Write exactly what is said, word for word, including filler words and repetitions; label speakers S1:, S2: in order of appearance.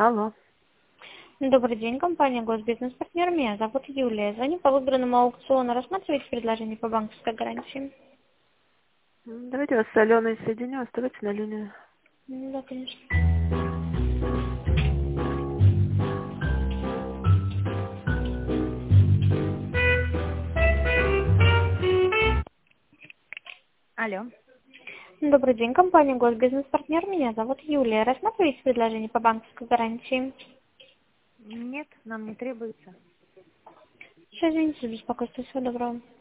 S1: Алло.
S2: Добрый день, компания Госбизнес-партнер. Меня зовут Юлия. Звоню по выбранному аукциону. Рассматриваете предложение по банковской гарантии?
S1: М, Давайте вас с Аленой соединю, оставайтесь на линии.
S2: М, Да, конечно.
S1: Алло.
S2: Добрый день, компания Госбизнес-партнер. Меня зовут Юлия. Рассматриваете предложение по банковской гарантии?
S1: Нет, нам не требуется.
S2: Сейчас, извините за беспокойство. Всего доброго.